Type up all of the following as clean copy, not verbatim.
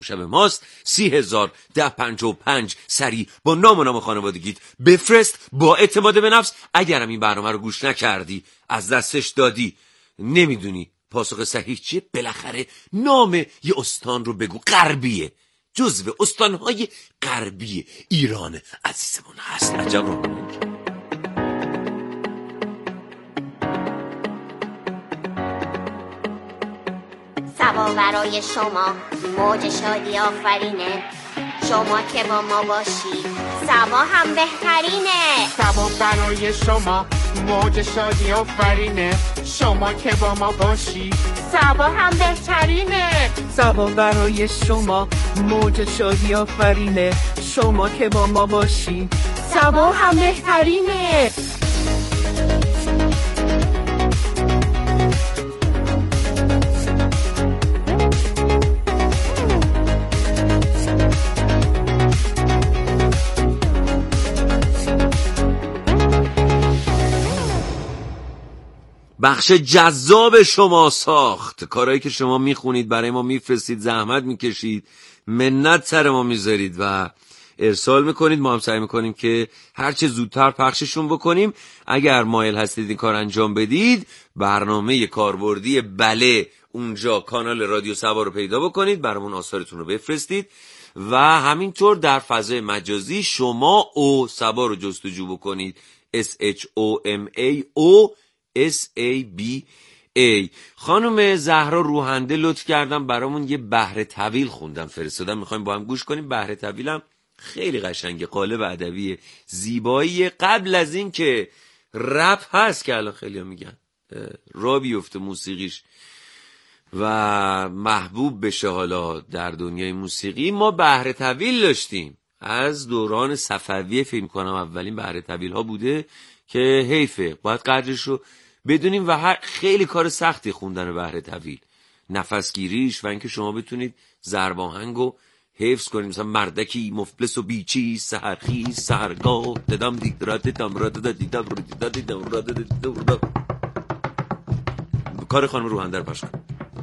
شب ماست 30,000 1055 سری با نام و نام خانوادگیت بفرست با اعتماد به نفس. اگرم این برنامه رو گوش نکردی، از دستش دادی، نمیدونی پاسخ صحیح چیه، بالاخره نام یه استان رو بگو. غربیه، جزو استانهای غربی ایران عزیزمون هست. عجب رو سبا برای شما موج شادی آفرینه، شما که با ما باشی سبا هم بهترینه. سبا برای شما موج شادی آفرینه، شما که با ما باشی سبا هم بهترینه. سبا برای شما موج شادی آفرینه، شما که با ما باشی سبا هم بهترینه. بخش جذاب شما ساخت، کارهایی که شما میخونید، برای ما میفرستید، زحمت میکشید، منت سر ما میذارید و ارسال میکنید. ما هم سعی میکنیم که هرچه زودتر پخششون بکنیم. اگر مایل هستید این کار انجام بدید، برنامه کاربردی بله اونجا کانال رادیو سبا رو پیدا بکنید، برامون آثارتون رو بفرستید و همینطور در فضای مجازی شما او سبا رو جستجو بکنید. SHOMAO خانم زهرا روحنده لطف کردن برامون یه بحر طویل خوندن فرستادن، میخوایم با هم گوش کنیم. بحر طویلم خیلی قشنگه، قالب ادبی زیبایی. قبل از این که رپ هست که الان خیلی ها میگن را بیفته موسیقیش و محبوب بشه حالا در دنیای موسیقی، ما بحر طویل داشتیم از دوران صفوی. فکر کنم اولین بحر طویل ها بوده که حیفه، باید قدرش رو بدونیم و خیلی کار سختی خوندن بحر طویل، نفسگیریش و اینکه شما بتونید ضرب آهنگو حفظ کنید. مثلا مردکی مفلس و بیچی سحرخی سحرگاه ددم دیدرات ددم را دیدم را دیدم. کار خانم روحنده رو پخش کن.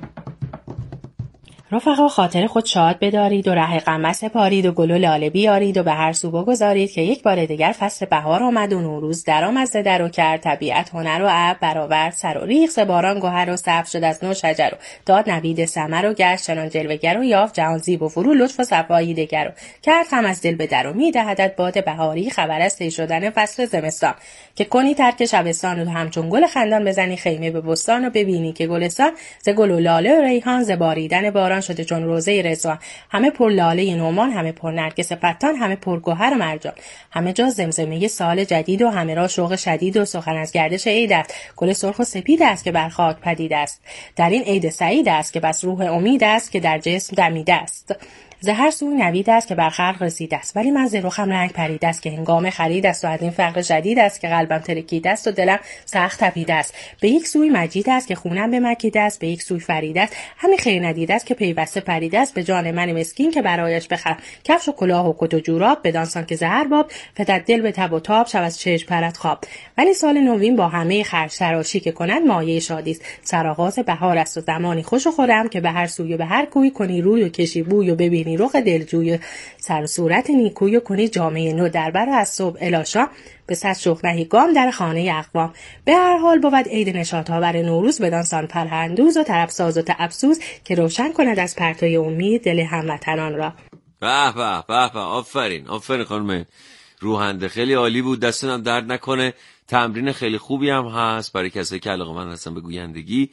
رفقا خاطر خود شاد بدارید و ره غم سپارید و گل و لاله بیارید و به هر سو بگذارید که یک بار دیگر فصل بهار آمد و نوروز درآمد ز در و کرد. طبیعت هنر و ابر برآورد سر و ریخت باران گوهر و سبز شد از نو شجر و داد نوید ثمر و گشت چنان جلوه‌گر و یافت جهان زیب و فرو لطف و صفایی دگر و کرد غم از دل به در و می‌دهدت باد بهاری خبر از طی شدن فصل زمستان که کنی ترک شبستان و همچون گل خندان بزنی خیمه به بستان و ببینی که گلستان ز گل و لاله و ریحان ز باریدن باران شده چون روزه رضوان، همه پر لاله نومان، همه پر نرگس فتان، همه پر گوهر و مرجان، همه جا زمزمه سال جدید و همه را شوق شدید و سخن از گردش عید است. گل سرخ و سپید است که بر خاک پدید است، در این عید سعید است که بس روح امید است که در جسم دمیده است. ز هر سوی نوید است که بر خلق رسید است، ولی من ز رخم رنگ پرید است که هنگام خرید است و از این فقر شدید است که قلبم ترکیده است و دلم سخت تپیده است. به یک سوی مجید است که خونم بمکیده است، به یک سوی فرید است همین خیر ندیده است که پیوسته پرید است. به جان من مسکین که برایش بخرم کفش و کلاه و کت و جوراب، بدانسان که ز هر باب فتد دل به تب و تاب شب از چشم پرد خواب. ولی سال نوین با همه خرج تراشی که کند مایه شادی است، سرآغاز بهار است و زمانی خوش و خرم که به هر سوی و به هر کوی کنی روی و کشی بوی و ببینی رخ دلجوی سر و صورت نیکوی و کنی جامعه نو در بر از صبح الی شام به صد شوق نهی گام در خانه اقوام. به هر حال بود عید نشاط‌آور نوروز بدانسان پرهندوز و طربساز و تعبسوز که روشن کند از پرتوی امید دل هموطنان را. به به به به، آفرین آفرین خانم روحنده، خیلی عالی بود، دستتون درد نکنه. تمرین خیلی خوبی هم هست برای کسایی که علاقه‌مند هستن به گویندگی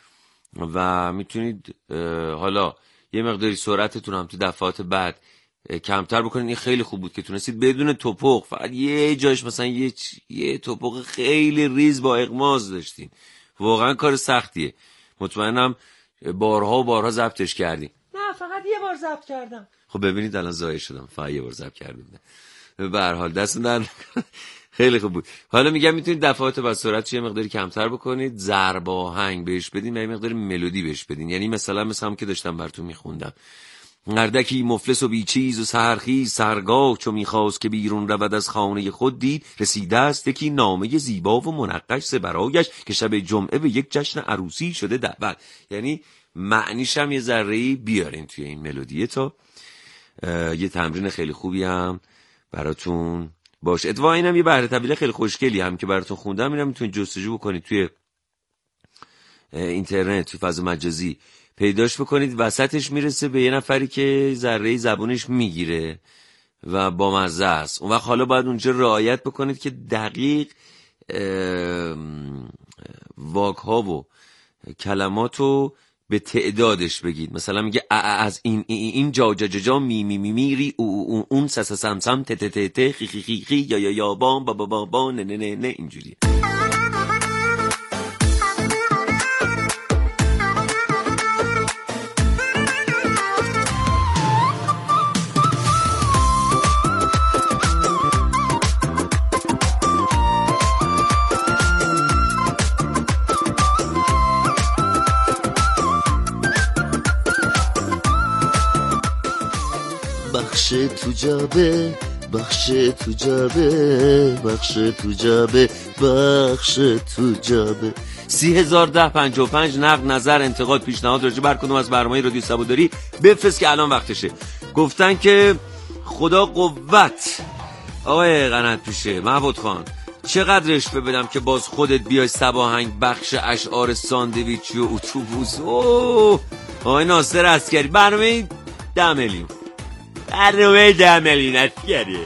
و میتونید حالا یه مقداری سرعتتون هم تو دفعات بعد کمتر بکنید. این خیلی خوب بود که تونستید بدون توپق، فقط یه جایش مثلا یه توپق خیلی ریز با اغماز داشتین. واقعا کار سختیه. مطمئنم بارها و بارها ضبطش کردیم. نه فقط یه بار ضبط کردم. خب ببینید الان ضایع شدم، فقط یه بار ضبط کردم. به هر حال دستون در خیلی خوب بود. حالا میگم میتونید دفعات با سرعتش یه مقداری کمتر بکنید، ضرب آهنگ بهش بدین و یه مقداری ملودی بهش بدین. یعنی مثلا هم که داشتم براتون میخوندم، مردکی مفلس و بیچیز و سحرخیز سرگاه چو میخواست که بیرون رود از خانه خود دید رسیده است یکی نامه زیبا و منقش ز برایش که شب جمعه به یک جشن عروسی شده دعوت. یعنی معنیش هم یه ذره‌ای بیارین توی این ملودیه تا یه تمرین خیلی خوبی هم براتون باشه. اتفاقا اینم یه بهره طویل خیلی خوشگلی هم که براتون خوندم، اینم میتونید جستجو بکنید توی اینترنت، توی فضا مجازی پیداش بکنید. وسطش میرسه به یه نفری که ذره‌ای زبونش میگیره و با مزه است. اون وقت حالا باید اونجا رعایت بکنید که دقیق واک‌ها و کلماتو به تعدادش بگید. مثلا میگه از این جا میری اون سم ت ت ت خی خی خی خی یا بام با با با نه نه نه اینجوریه. بخش تو جابه، بخش تو جابه، بخش تو جابه، بخش تو جابه. 301055 نقد، نظر، انتقاد، پیشنهاد راجع بر کدوم از برنامه‌های رادیو سبوداری بفرست که الان وقتشه. گفتن که خدا قوت آقای قنات پیشه محمود خان، چقدر رشوه بدم که باز خودت بیای سباهنگ بخش اشعار ساندویچی و اتوبوس. آقای ناصر عسکری، برنامه 10 میلیون، برنامه 10 میلیون عسکری.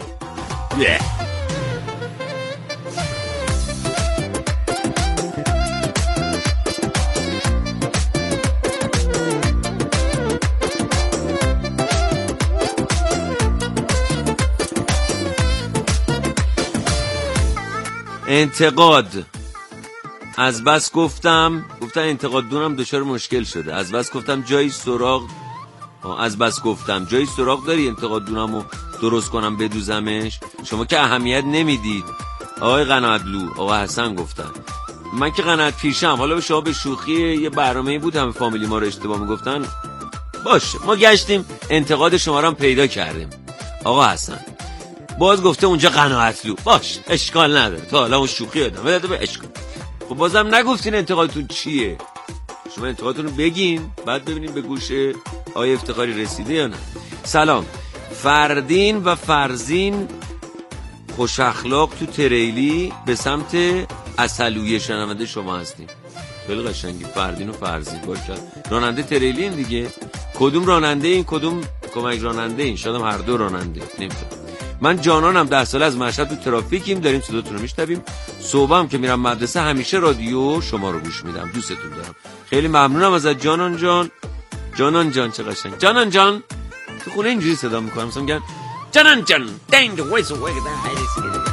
انتقاد از بس گفتن انتقاد دونم دچار مشکل شده. از بس گفتم جایی سراغ جایی سراغ داری انتقاد دونمو درست کنم بدوزمش؟ شما که اهمیت نمیدید. آقای قنادلو، آقا حسن گفتن. من که قنات پیشم. حالا به شما به شوخی یه برنامه‌ای بود همه فامیلی ما رو اشتباه میگفتن. باشه، ما گشتیم انتقاد شما رو هم پیدا کردیم. آقا حسن باز گفته اونجا قناعتلو. باش، اشکال نداره. تا حالا اون شوخی ادامه داده به اشکال. خب بازم نگفتین انتقادتون چیه. شما انتقادتون رو بگین بعد ببینیم به گوش آقای افتخاری رسیده یا نه. سلام، فردین و فرزین خوش اخلاق تو تریلی به سمت عسلویه شنونده شما هستیم. خیلی قشنگی. فردین و فرزین باشه. راننده تریلی این دیگه. کدوم راننده این کدوم کمک راننده این؟ شاید هم هر دو راننده. نمیدونم. من جانانم 10 ساله از مشهد تو ترافیکیم، داریم صداتون رو میشنویم. صبحم که میرم مدرسه همیشه رادیو شما رو گوش میدم. دوستتون دارم. خیلی ممنونم ازت جانان جان. جانان جان چه قشنگ. جانان جان تو خونه اینجوری صدا میکنم، مثلا میگن جانان جان دنگ وایس وای ده.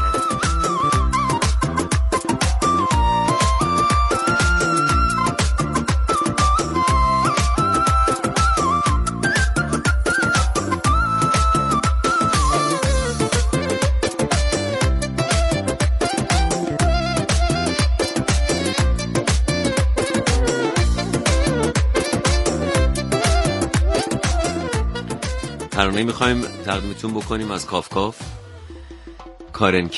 ترانه‌ای میخوایم تقدیمتون بکنیم از کافکاف، کارن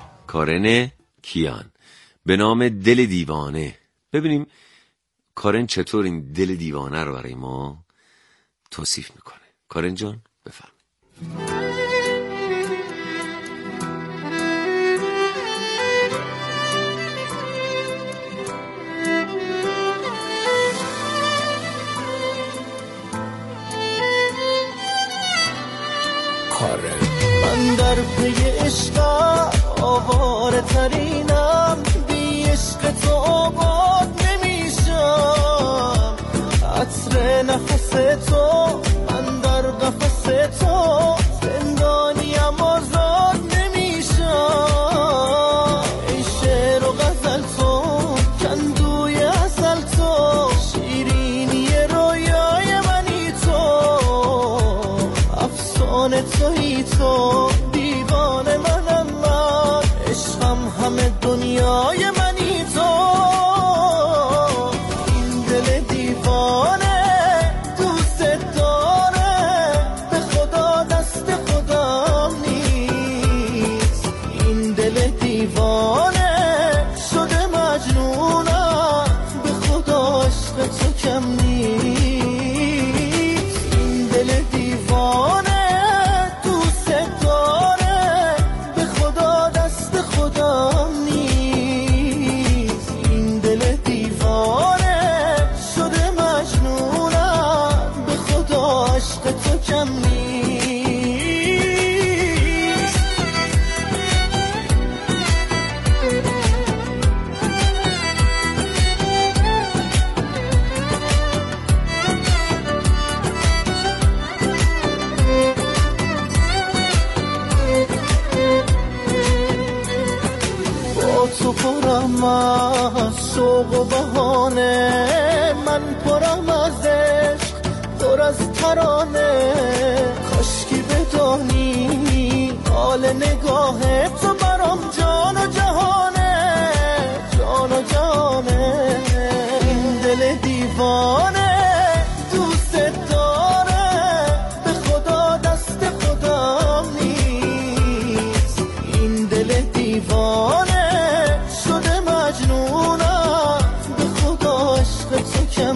کیان به نام دل دیوانه. ببینیم کارن چطور این دل دیوانه رو برای ما توصیف میکنه. کارن جان بفرمایید. من در پی عشق آواره ترینم، بی عشق تو آباد نمیشم. عطر نفس تو من در قفس تو، زندانیم آزاد نمیشم. ای شعر و غزل تو، کندوی عسل تو، شیرینی رویای منی تو، افسانه تویی تو، دیوانه منم من، عشقم همه دنیای منی تو. این دل دیوانه دوست داره، به خدا دست خودم نیست. این دل دیوانه شده مجنونم، به خدا عشق تو کم نیست. تو کم نیست. با تو پرم از شوق و بهانه، من پرم از عشق پر از ترانه. کاشکی بدانی حال نگاه تو برام جان و جهانه، جان و جهانه. این دل دیوانه دوست داره، به خدا دست خدا نیست. این دل دیوانه شده مجنونم، به خدا عشق تو کم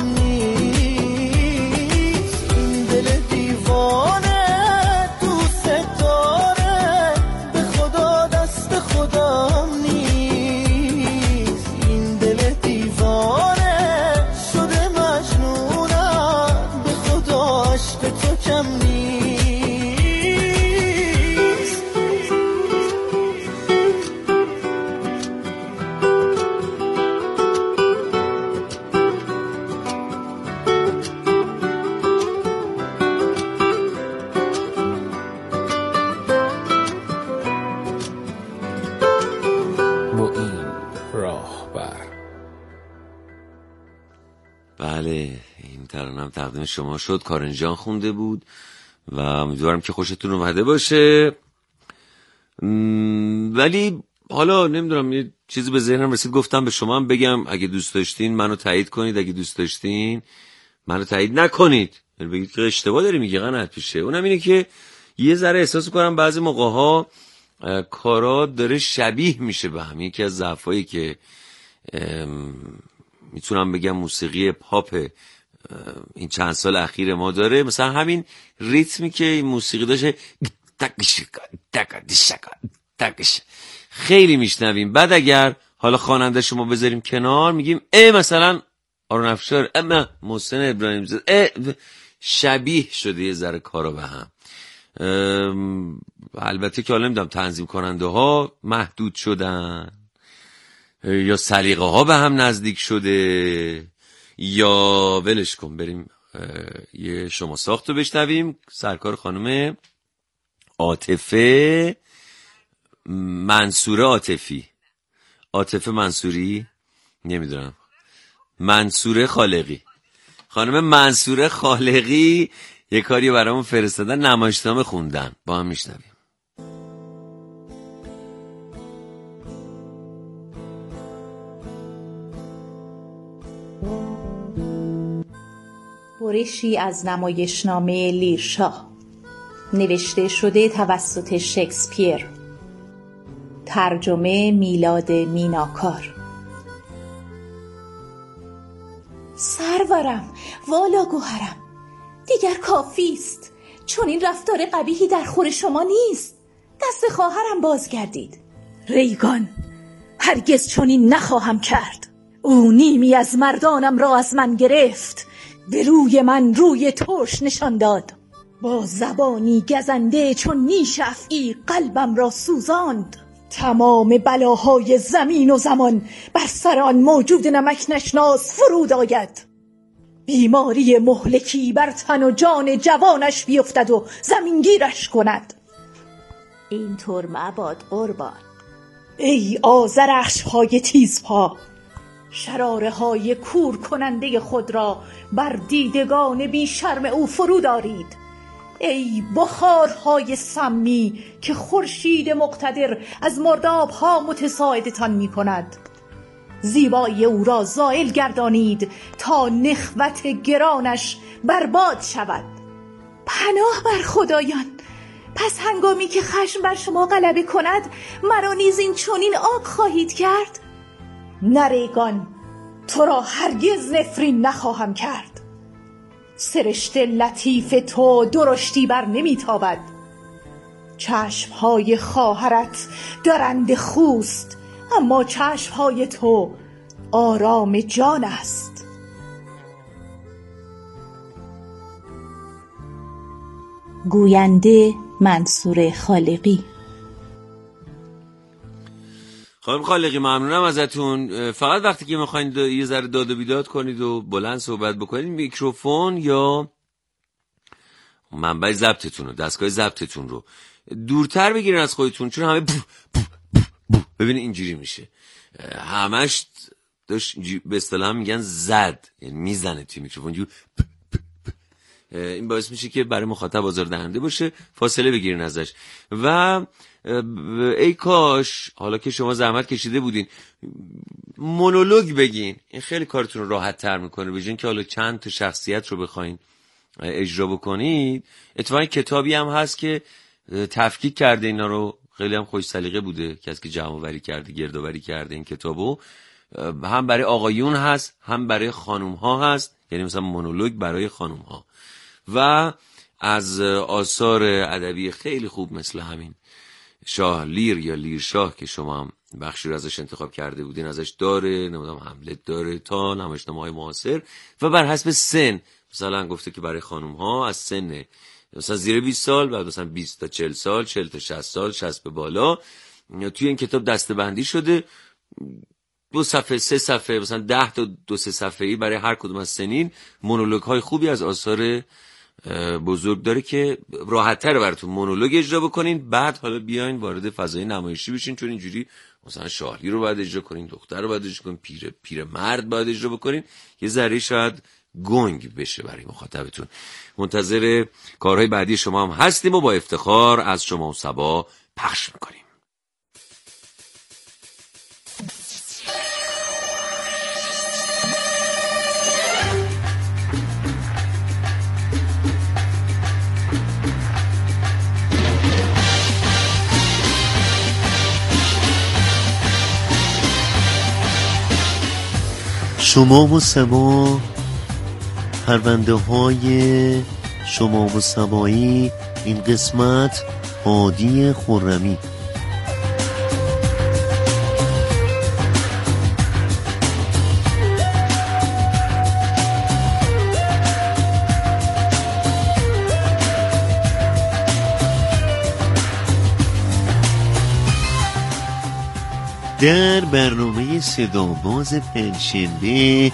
نیست. این دل دیوانه دوست داره، به خدا دست خودم نیست. این دل دیوانه شده مجنونم، به خدا عشق تو کم نیست. معین راهبر. بله، این ترانه‌ام تقدیم شما شد. کارن جان خونده بود و امیدوارم که خوشتون اومده باشه. ولی حالا نمیدونم، یه چیزی به ذهنم رسید گفتم به شما هم بگم. اگه دوست داشتین منو تایید کنید، اگه دوست داشتین منو تایید نکنید، یعنی بگید که اشتباه داری میگی قنات پیشه. اونم اینه که یه ذره احساس کنم بعضی موقع‌ها کارا داره شبیه میشه به هم. یکی از ضعفایی که میتونم بگم موسیقی پاپ این چند سال اخیر ما داره، مثلا همین ریتمی که این موسیقی داشته خیلی میشنویم. بعد اگر حالا خواننده شما بذاریم کنار میگیم مثلا آرون افشار، محسن ابراهیم زاده، شبیه شده یه ذره کارا به هم. البته که حالا نمیدونم تنظیم کننده ها محدود شدن یا سلیقه ها به هم نزدیک شده، یا ولش کن بریم یه شما ساخت رو بشنویم. سرکار خانم عاطفه منصوره، عاطفه منصوری، نمیدونم، منصوره خالقی، خانم منصوره خالقی یه کاری برامون فرستادن، نمایشنامه خوندن، با هم میشنویم. برشی از نمایشنامه لیرشاه، نوشته شده توسط شکسپیر، ترجمه میلاد میناکار. سرورم، والا گوهرم، دیگر کافی است. چون این رفتار قبیحی در خور شما نیست. دست خواهرم بازگردید. ریگان، هرگز چنین نخواهم کرد. او نیمی از مردانم را از من گرفت، به روی من روی ترش نشان داد. با زبانی گزنده چون نیش افعی قلبم را سوزاند. تمام بلاهای زمین و زمان بر سر آن موجود نمک نشناس فرود آید. بیماری مهلکی بر تن و جان جوانش بیفتد و زمینگیرش کند. اینطور مباد قربان. ای آذرخش های تیزپا، شراره های کور کننده خود را بر دیدگان بی شرم او فرود آرید. ای بخارهای سمی که خورشید مقتدر از مرداب ها متساعدتان می کند. زیبایی او را زائل گردانید تا نخوت گرانش برباد شود. پناه بر خدایان، پس هنگامی که خشم بر شما غلبه کند مرا نیز این چنین آب خواهید کرد؟ نریگان، تو را هرگز نفرین نخواهم کرد. سرشت لطیف تو درشتی بر نمیتابد. چشمهای خواهرت درنده خوست، اما چشمهای تو آرام جان است. گوینده منصور خالقی. خانم خالقی ممنونم ازتون. فقط وقتی که میخواین یه ذره داد و بیداد کنید و بلند صحبت بکنید، میکروفون یا منبع ضبطتون رو، دستگاه ضبطتون رو دورتر بگیرین از خودتون، چون همه ببینید اینجوری میشه، همش داشت به اصطلاح میگن زد، یعنی میزنه توی میکروفون. این باعث میشه که برای مخاطب آزاردهنده باشه، فاصله بگیرین ازش. و ای کاش حالا که شما زحمت کشیده بودین مونولوگ بگین، این خیلی کارتون رو راحت تر میکنه، بجن که حالا چند تا شخصیت رو بخواین اجرا بکنید. اتفاقا کتابی هم هست که تفکیک کرده اینا رو، خیلی هم خوش سلیقه بوده کسی که جمع‌آوری کرده، گردآوری کرده این کتابو. هم برای آقایون هست هم برای خانوم ها هست، یعنی مثلا مونولوگ برای خانوم ها. و از آثار ادبی خیلی خوب مثل همین شاه لیر یا لیر شاه که شما هم بخشی رو ازش انتخاب کرده بودین ازش داره، نمیدونم هملت داره تا نمایشنامه‌های معاصر. و بر حسب سن مثلا گفته که برای خانوم ها از سن مثلا زیر 20 سال، بعد مثلا 20 تا 40 سال، 40 تا 60 سال، 60 به بالا. توی این کتاب دسته‌بندی شده، 2 صفحه 3 صفحه مثلا 10 تا 2-3 صفحه‌ای برای هر کدوم از سنین مونولوگ های خوبی از آثار بزرگ داره که راحت تر براتون مونولوگ اجرا بکنین، بعد حالا بیاین وارد فضای نمایشی بشین، چون اینجوری مثلا شاهلی رو باید اجرا کنین، دختر رو باید اجرا کنین، پیر مرد باید اجرا بکنین، یه ذره شاید گنگ بشه برای مخاطبتون. منتظر کارهای بعدی شما هم هستیم و با افتخار از شما و صبا پخش میکنیم. شما و سبا، پرونده های شما و سبایی، این قسمت هادی خرمی. در برنامه صداباز پنجشنبه،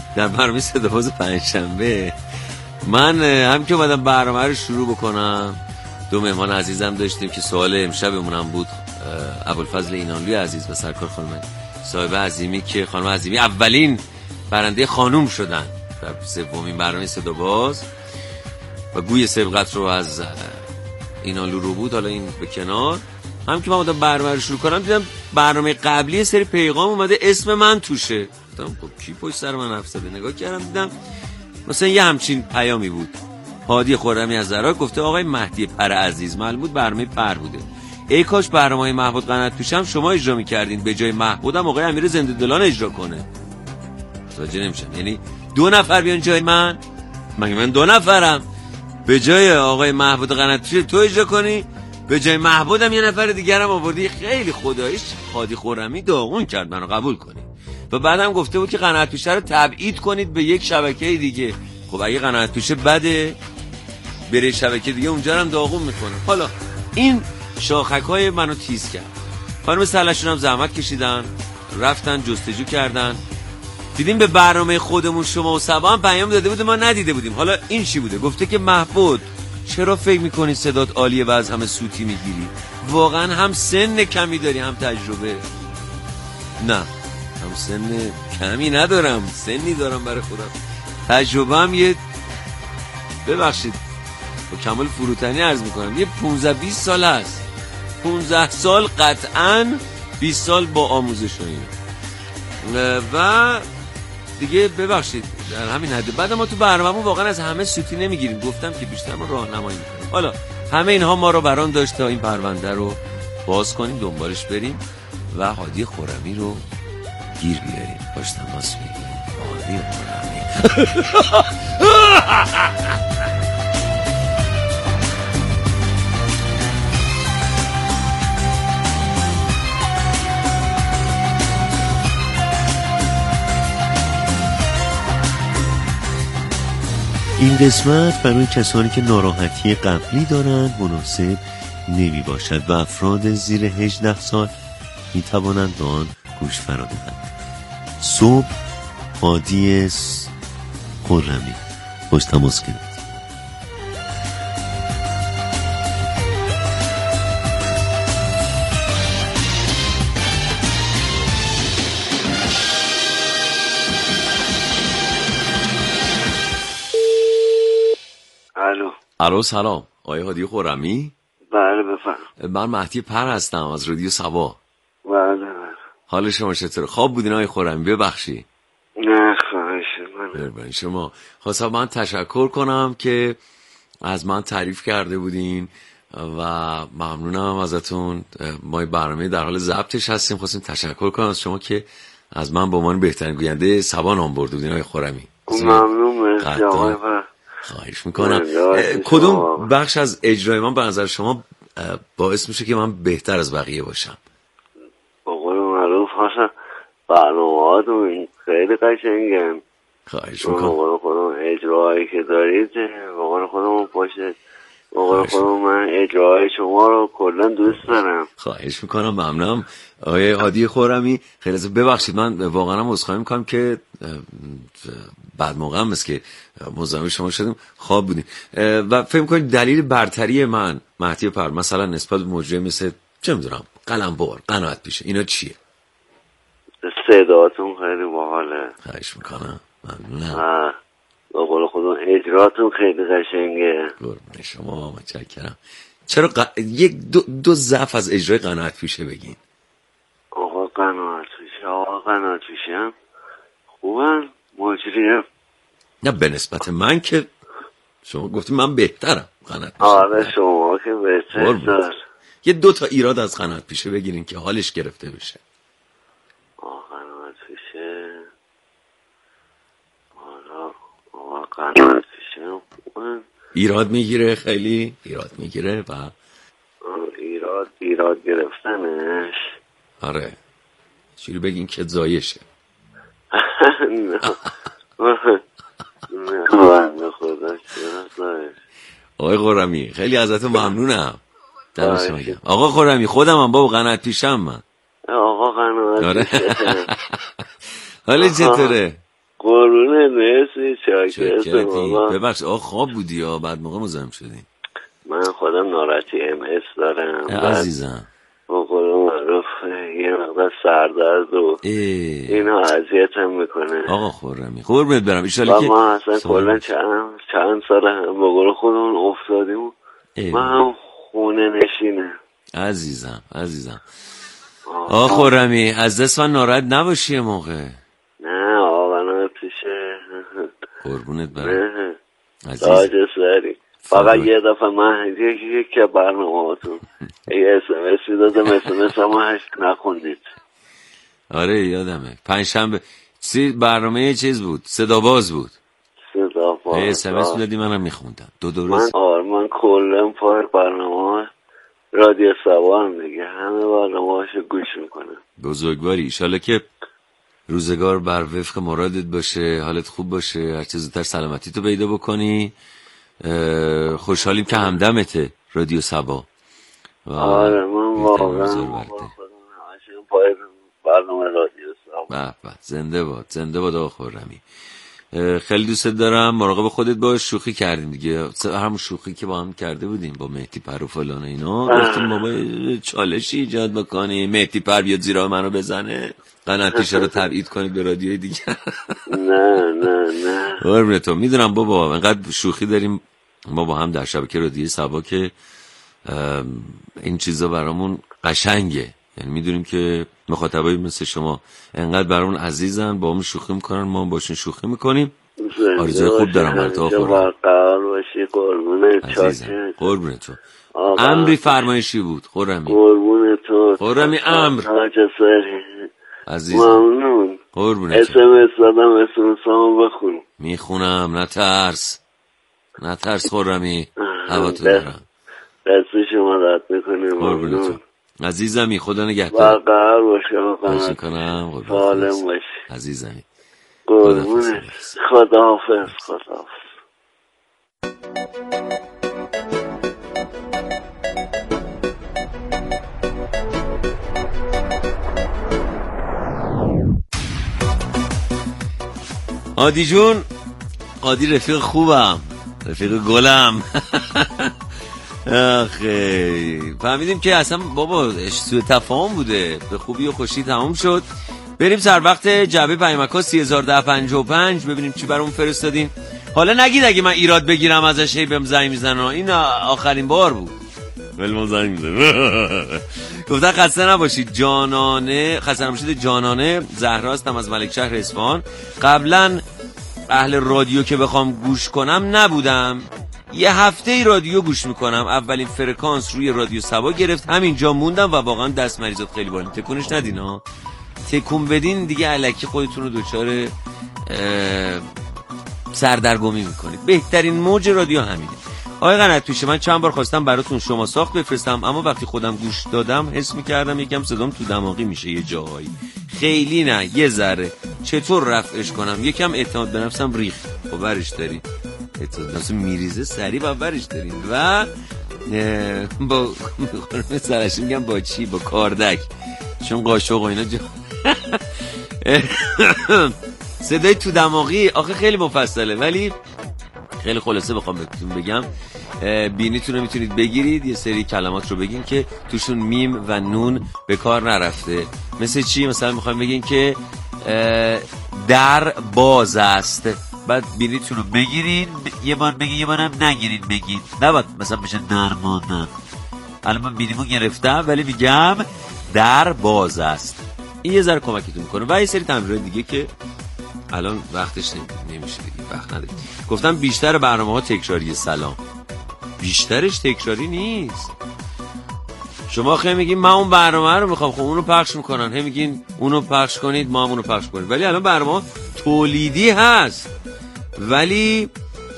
من هم که اومدم برنامه رو شروع بکنم، 2 مهمان عزیزم داشتیم که سوال امشبمون هم بود، ابوالفضل اینانلوی عزیز و سرکار خانم صاحب عظیمی که خانم عظیمی اولین برنده خانوم شدن در 3مین برنامه صداباز و گوی سبقت رو از اینانلو رو بود. حالا این به کنار، هم که من اومدم برنامه رو شروع کنم دیدم برنامه قبلی سری پیغام اومده اسم من توشه، گفتم خب کی پشت سر من حرف زده؟ نگاه کردم دیدم مثلا یه همچین پیامی بود. هادی خرمی از زرا گفته آقای مهدی پر عزیز، معلوم بود برنامه پر بوده، ای کاش برنامه محمود قنات پیشم شما اجرا می‌کردین، به جای محمودم آقای امیر زنده دلان اجرا کنه. متوجه نمیشم، یعنی 2 نفر بیان جای من، مگه من 2 نفرم؟ به جای آقای محمود قنات پیش تو اجرا کنی، به جای محمودم یه نفر دیگرم آوردی. خیلی خداییش هادی خرمی داغون کرد منو قبول کنی. و بعدم گفته بود که قنات پیشه رو تبعید کنید به یک شبکه دیگه. خب اگه قنات پیشه بده بره شبکه دیگه، اونجا هم داغون میکنه. حالا این شاخک‌های منو تیز کرد. خانم سلشون هم زحمت کشیدن، رفتن جستجو کردن، دیدیم به برنامه خودمون شما و صبا هم پیام داده بود ما ندیده بودیم. حالا این چی بوده؟ گفته که محمود چرا فکر میکنی صدات عالیه و از همه سوتی میگیری؟ واقعا هم سن کمی داری هم تجربه. نه، هم سن کمی ندارم، سنی دارم برای خودم، تجربه هم یه، ببخشید با کمال فروتنی عرض میکنم، یه 15-20 سال هست. 15 سال قطعاً، 20 سال با آموزش و دیگه ببخشید در همین حد. بعد ما تو برنامه‌مون واقعا از همه سوتی نمیگیریم، گفتم که بیشتر ما راهنمایی میکنیم. حالا همه اینها ما رو بران داشت تا این پرونده رو باز کنیم، دنبالش بریم و هادی خرمی رو گیر بیاریم. باش تماس بگیریم هادی خرمی. این قسمت برای کسانی که ناراحتی قبلی دارند مناسب نمی باشد و افراد زیر 18 سال می توانند به آن گوش فرا دهند. صبح هادی خرمی. خوش تماس گرفت. الو سلام، آقای هادی خرمی؟ بله بفرم. من مهدی پر هستم از رادیو سبا. بله. حال شما چطوره؟ خواب بودین آقای خرمی؟ ببخشی. نه خواهش من شما خواستم من تشکر کنم که از من تعریف کرده بودین و ممنونم ازتون. ما برنامه در حال ضبطش هستیم، خواستیم تشکر کنم از شما که از من به عنوان بهترین گوینده سبا نام برده بودین آقای خرمی. ممنون. مرسی آقای خواهش میکنم. کدوم بخش از اجرای من به نظر شما باعث میشه که من بهتر از بقیه باشم؟ با قول معروف هاشم برنامه‌هاتون خیلی قشنگن. خواهش میکنم. با قول خودم اجرایی که دارید با قول خودم باشه. با قول خودم من اجرای شما رو کلا دوست دارم. خواهش میکنم. ممنونم آقای هادی خرمی. خیلی ببخشید من واقعا عذرخواهی میکنم که بعد موقع هم است که مزاحم شما شدیم، خواب بودیم و فکر میکنید دلیل برتری من مهدی پر مثلا نسبت به مجری مثل چه میدونم قلمبر، قناعت پیشه، اینا چیه؟ صداتون خیلی باحاله. خواهش میکنم. ممنونم. با قول خودم اجراتون خیلی قشنگه. قربون شما، متشکرم. چرا یک دو ضعف از اجرای قناعت پیشه بگین؟ آقا قناعت پیشه هم خوبن، مجریم نه به نسبت من که شما گفتیم من بهترم. قناعت پیشه آره شما که بهتر. یه 2 تا ایراد از قناعت پیشه بگیرین که حالش گرفته بشه. قناعت پیشه قناعت پیشه ایراد میگیره، خیلی ایراد میگیره و ایراد گرفتنش. آره چیزی بگین که زایشه. نه بنده خدا زایش. آقای خرمی خیلی ازتون ممنونم. دمتون گرم. آقا خرمی خودم هم بابا قناعت پیشم من. آقا قناعت پیشه. حالی چطوره؟ قرونه مرسی چاکرتم بابا. ببخش آقا خواب بودی یا بعد موقع مزاحم شدیم؟ من خودم ناراحتی MS دارم عزیزم. با قول معروف یه مقدار سردرد و اینا اذیتم میکنه. آقا خرمی قربونت برم ایشالا که ما اصلا کلا چند سال هم با قول خودمون افتادیم. من هم خونه نشینه. عزیزم آقا خرمی از دست من ناراحت نباشی موقع. نه آقا نه پیشه. قربونت برم عزیزم. فقط یه دفعه من یک برنامه هاتون یه SMS دادم، SMS هم نخوندید. آره یادمه پنجشنبه برنامه چیز بود، صدا باز بود. SMS دادی منم میخوندم. دو روز من کلا پای برنامه رادیو سبا هم دیگه همه برنامه‌هاشو گوش میکنم. بزرگواری. ایشالا که روزگار بر وفق مرادت باشه، حالت خوب باشه، هر چه زودتر سلامتی تو پیدا بکنی. خوشحالیم که همدمته رادیو سبا. آره من واقعا پای برنامه رادیو سبا. زنده باد آقا خرمی. خیلی دوست دارم. مراقب خودت باش. شوخی کردیم دیگه، همون شوخی که با هم کرده بودیم با مهدی پر و فلان اینا. گفتیم بابا چالشی ایجاد بکنیم، مهدی پر بیاد زیرا منو بزنه، قناعت پیشه رو تبعید کنید به رادیوی دیگه. نه قربونت تو. میدونم بابا انقدر شوخی داریم ما با هم در شبکه رادیوی سبا که این چیزا برامون قشنگه. یعنی میدونیم که مخاطبایی مثل شما انقدر برامون عزیزن، با همون شوخی میکنن، ما هم باشون شوخی میکنیم. آرزوی خوب دارم برات آقا. قربونت تو. امری فرمایشی بود خرمی. قربونت تو. خرمی امر. عزیزم. ممنون. قربونت تو. SMS دادم، SMS هم بخون. میخونم نترس خرمی. هوا تو دارم. دستی شما رد میکنیم. قربونت تو. عزیزمی خدا نگهدار. برقرار باشه آقا. خوش کنم. سالم باشی عزیزمی. قربونت. خداحافظ. عادی جون، عادی رفیق خوبم، رفیق گلم. آخه فهمیدیم که اصلا بابا سوء تفاهم بوده، به خوبی و خوشی تمام شد. بریم سر وقت جعبه پیامک‌ها 301055 ببینیم چی برامون فرستادین. حالا نگید اگه من ایراد بگیرم ازش هی بهم زنگ میزنن، این آخرین بار بود ولی ما زنگ میزنن. گفتن خسته نباشید جانانه، خسته نباشید جانانه. زهرا هستم از ملکشهر اصفهان. قبلا اهل رادیو که بخوام گوش کنم نبودم، یه هفته ای رادیو گوش میکنم. اولین فرکانس روی رادیو سبا گرفت، همینجا موندم و واقعا دست مریضات خیلی بالا. تکونش ندین ها، تکون بدین دیگه الکی خودتون رو دچار سردرگمی میکنید. بهترین موج رادیو همینه. آقای قنات پیشه، من چند بار خواستم براتون شما ساخت بفرستم، اما وقتی خودم گوش دادم حس میکردم یکم صدام تو دماغی میشه یه جاهایی. خیلی نه، یه ذره. چطور رفعش کنم؟ یکم اعتماد به نفسم ریخت. خب برش دارین اعتماد به نفسم میریزه سریع و برش دارین و با سرش میگم با چی؟ با کاردک، چون قاشق و اینا صدای تو دماغی آخه خیلی مفصله، ولی خیلی خلاصه بخوام بهتون بگم، بینیتون رو میتونید بگیرید، یه سری کلمات رو بگین که توشون میم و نون به کار نرفته. مثل چی؟ مثلا میخوایم بگین که در باز است، بعد بینیتون رو بگیرین، یه بار بگین یه بارم نگیرین بگین، نباید مثلا بشه در ماندن. الان من بینیمو گرفتم ولی میگم در باز است. این یه ذره کمکتون میکنه. و یه سری تمرین دیگه که الان وقتش نمیشه دیگه، وقت نداریم. گفتم بیشتر برنامه‌ها تکراری. سلام بیشترش تکراری نیست. شما خیلی میگین من اون برنامه رو میخوام، خب اونو پخش میکنن، هم میگین اونو پخش کنید ما هم اونو پخش کنید، ولی الان برنامه تولیدی هست ولی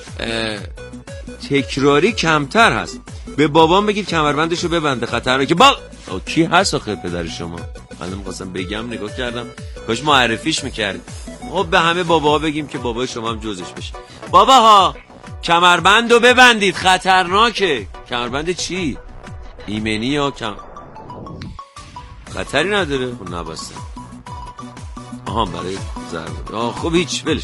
تکراری کمتر هست. به بابام بگید کمربندشو ببنده، خطر که با کی هست آخه پدر شما؟ الان می‌خواستم بگم نگاه کردم کاش معرفیش میکردید. خب به همه باباها بگیم که بابای شما هم جزش بشه. باباها کمربندو ببندید، خطرناکه. کمربند چی؟ ایمنی یا خطری نداره؟ خب نبسته. آها برای ضربه. خب هیچ ولش.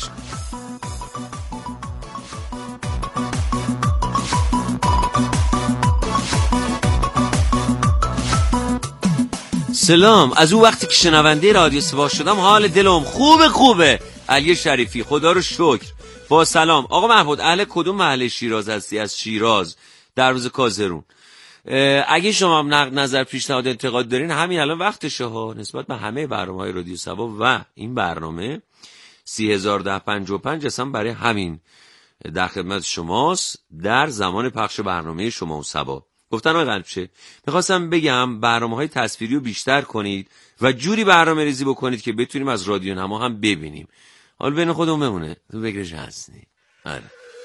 سلام، از اون وقتی که شنونده رادیو سبا شدم حال دلم خوبه. علی شریفی، خدا رو شکر. با سلام آقا محمود، اهل کدوم محله شیراز هستی؟ از شیراز، دروازه کازرون. اگه شما هم نقد نظر پیشنهاد انتقاد دارین همین الان وقتشه ها، نسبت به همه برنامه‌های رادیو سبا و این برنامه 301055 اصلا برای همین در خدمت شماست در زمان پخش برنامه شما و سبا. گفتن آقای قلبشه، میخواستم بگم برنامه‌های تصویری رو بیشتر کنید و جوری برنامه ریزی بکنید که بتونیم از رادیو نما هم ببینیم. حالا بین خودمون بمونه، تو فکرش هستی؟ آره.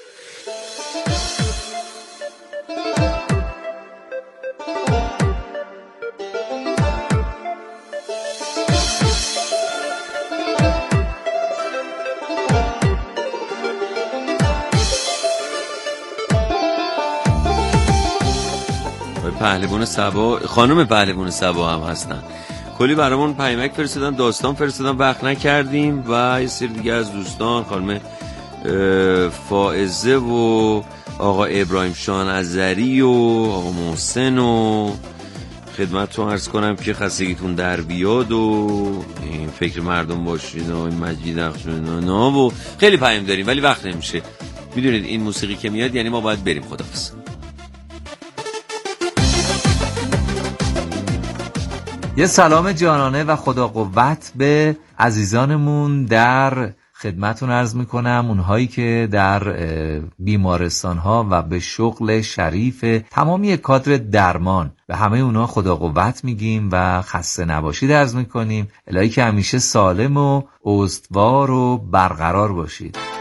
پهلوان سبا، خانم پهلوان سبا هم هستن، کلی برامون پیامک فرستادن، داستان فرستادن، وقت نکردیم. و یه سری دیگه از دوستان، خانم فائزه و آقا ابراهیم شاه نظری و آقا محسن و خدمتتون عرض کنم که خستگیتون در بیاد و این فکر مردم باشید و این مجید اخشون و خیلی پیام داریم ولی وقت نمیشه. میدونید این موسیقی که میاد یعنی ما باید بریم. خداحافظ. یه سلام جانانه و خدا قوت به عزیزانمون در خدمتون عرض میکنم، اونهایی که در بیمارستان ها و به شغل شریف تمامی کادر درمان، به همه اونها خدا قوت میگیم و خسته نباشید عرض میکنیم. الهی که همیشه سالم و استوار و برقرار باشید.